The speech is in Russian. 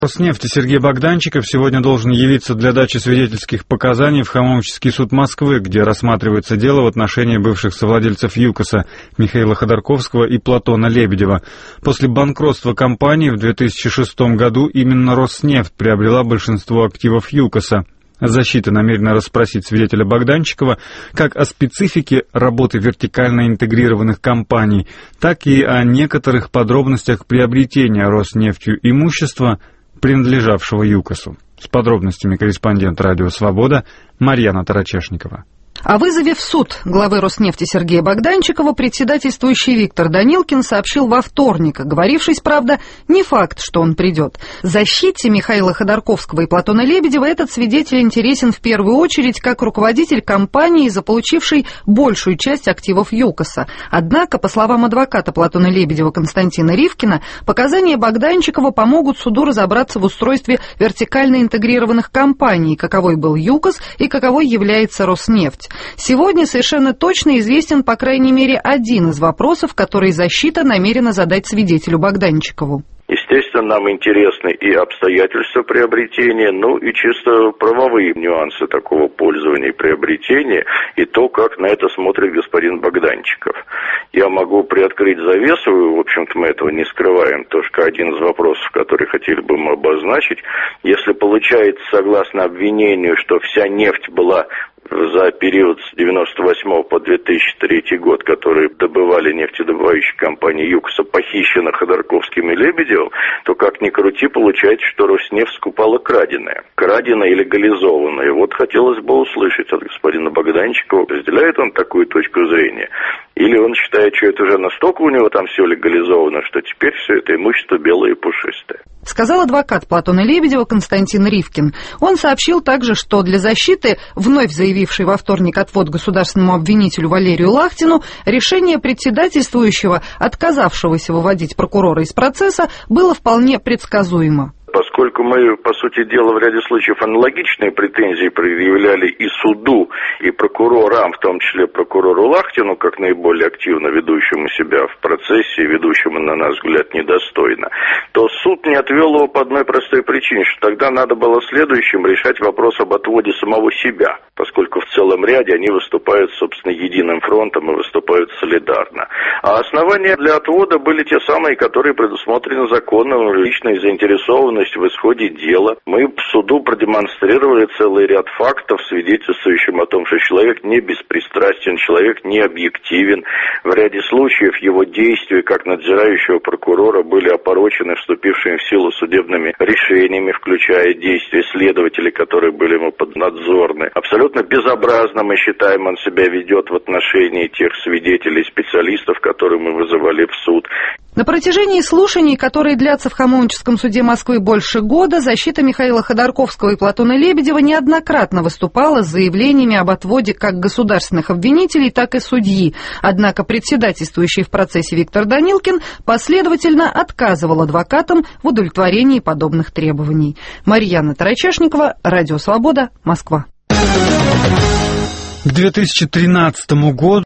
Роснефти Сергей Богданчиков сегодня должен явиться для дачи свидетельских показаний в Хамовнический суд Москвы, где рассматривается дело в отношении бывших совладельцев ЮКОСа Михаила Ходорковского и Платона Лебедева. После банкротства компании в 2006 году именно Роснефть приобрела большинство активов ЮКОСа. Защита намерена расспросить свидетеля Богданчикова как о специфике работы вертикально интегрированных компаний, так и о некоторых подробностях приобретения Роснефтью имущества, принадлежавшего ЮКОСу. С подробностями корреспондент «Радио Свобода» Марьяна Тарачешникова. О вызове в суд главы Роснефти Сергея Богданчикова председательствующий Виктор Данилкин сообщил во вторник, оговорившись, правда, не факт, что он придет. Защите Михаила Ходорковского и Платона Лебедева этот свидетель интересен в первую очередь как руководитель компании, заполучившей большую часть активов ЮКОСа. Однако, по словам адвоката Платона Лебедева Константина Ривкина, показания Богданчикова помогут суду разобраться в устройстве вертикально интегрированных компаний, каковой был ЮКОС и каковой является Роснефть. Сегодня совершенно точно известен, по крайней мере, один из вопросов, который защита намерена задать свидетелю Богданчикову. Естественно, нам интересны и обстоятельства приобретения, ну и чисто правовые нюансы такого пользования и приобретения, и то, как на это смотрит господин Богданчиков. Я могу приоткрыть завесу, в общем-то мы этого не скрываем, то что один из вопросов, который хотели бы мы обозначить, если получается, согласно обвинению, что вся нефть была за период с 98 по 2003 год, которые добывали нефтедобывающие компании ЮКОСа, похищено Ходорковским и Лебедевым, то как ни крути, получается, что Роснефть скупала краденое. Краденое и легализованное. Вот хотелось бы услышать от господина Богданчикова, разделяет он такую точку зрения? Или он считает, что это уже настолько у него там все легализовано, что теперь все это имущество белое и пушистое? Сказал адвокат Платона Лебедева Константин Ривкин. Он сообщил также, что для защиты, вновь заявившей во вторник отвод государственному обвинителю Валерию Лахтину, решение председательствующего, отказавшегося выводить прокурора из процесса, было вполне предсказуемо. Поскольку мы, по сути дела, в ряде случаев аналогичные претензии предъявляли и суду, и прокурорам, в том числе прокурору Лахтину, как наиболее активно ведущему себя в процессе, ведущему, на наш взгляд, недостойно, то суд не отвел его по одной простой причине, что тогда надо было следующим решать вопрос об отводе самого себя, поскольку в целом ряде они выступают, собственно, единым фронтом и выступают солидарно. А основания для отвода были те самые, которые предусмотрены законом, личной заинтересованностью в исходе дела. Мы в суду продемонстрировали целый ряд фактов, свидетельствующим о том, что человек не беспристрастен, человек не объективен. В ряде случаев его действия как надзирающего прокурора были опорочены вступившими в силу судебными решениями, включая действия следователей, которые были ему поднадзорны. Абсолютно безобразно, мы считаем, он себя ведет в отношении тех свидетелей, специалистов, которые мы вызывали в суд. На протяжении слушаний, которые длятся в Хамовническом суде Москвы больше года, защита Михаила Ходорковского и Платона Лебедева неоднократно выступала с заявлениями об отводе как государственных обвинителей, так и судьи. Однако председательствующий в процессе Виктор Данилкин последовательно отказывал адвокатам в удовлетворении подобных требований. Марьяна Тарачешникова, Радио Свобода, Москва. К 2013 году